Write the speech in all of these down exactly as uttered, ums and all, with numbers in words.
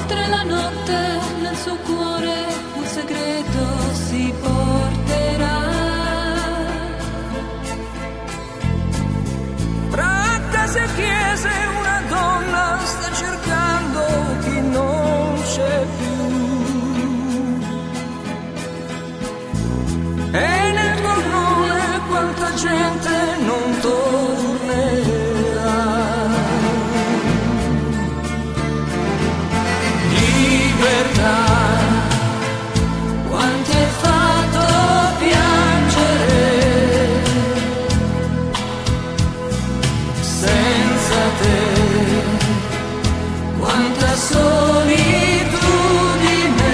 oltre la notte nel suo cuore un segreto si porterà. Tra case e chiese una donna sta cercando chi non c'è più. E nel tuo nome quanta gente non tornerà. Libertà, quanti hai fatto piangere, senza te, quanta solitudine,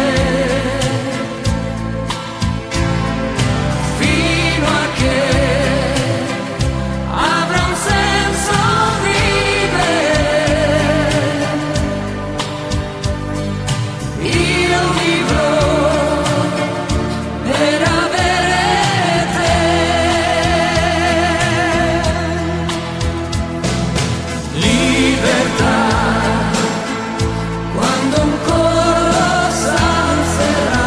fino a che avrà un senso vivere. Io vivrò per avere te. Libertà, quando un coro s'alzerà,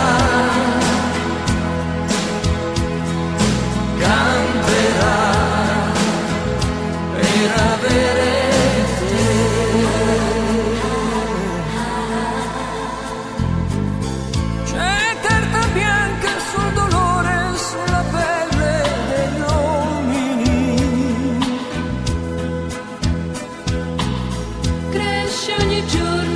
canterà per avere te. C'è carta bianca sul dolore, sulla pelle degli uomini. Cresce ogni giorno